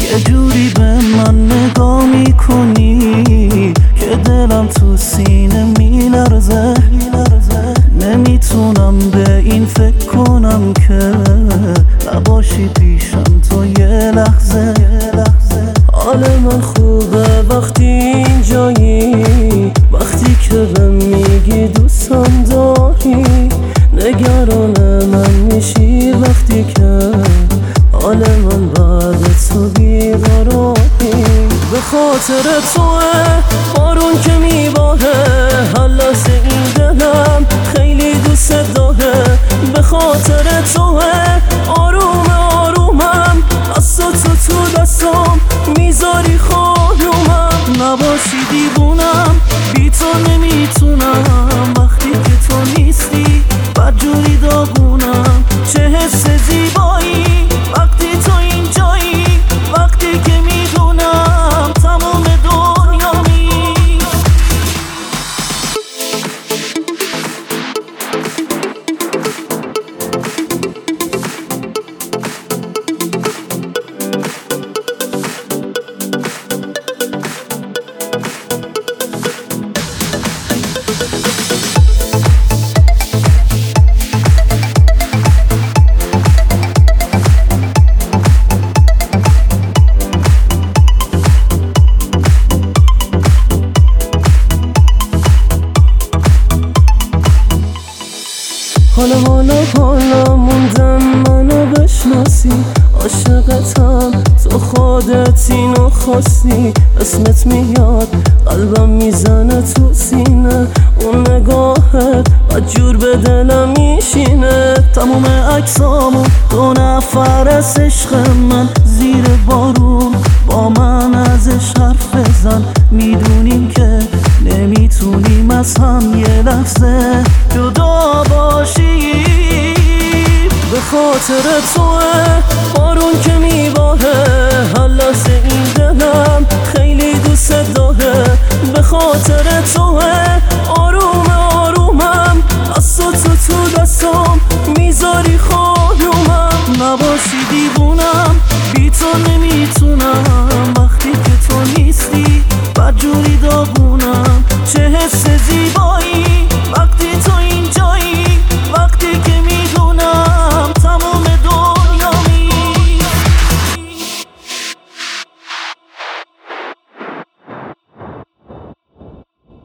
یه جوری به من نگاه میکنی که دلم تو سینه میلرزه. نمیتونم به این فکر کنم که نباشی پیشم تو یه لحظه. حال من خوبه وقتی اینجایی، وقتی که بهم میگی دوستم داری. نگران من میشی وقتی که حال من بعد تو بیقراری. به خاطر توه بارون که میباره، هر لحظه این دلم خیلی دوست داره. به خاطر توه آرومم دست تو دستم میذاری خانومم. نباشی دیوونم بی تو نمیتونم، وقتی که تو نیستی بدجوری داغونم. چه حس زیبایی وقتی تو اینجایی، وقتی که میدونم تمام دنیامی. حالا موندم منو بشناسی، عاشقتم تو خودت اینو خواستی. اسمت میاد قلبم میزنه تو سینه، اون نگاهت بدجور به دلم میشینه. تموم عکسامو 2 نفر از عشق من زیر بارون با من ازش حرف بزن. میدونیم که نمیتونیم از هم یه لحظه جدا باشیم. به خاطر توه بارون که میباره، هر لحظه این دلم خیلی دوست داره. به خاطر توه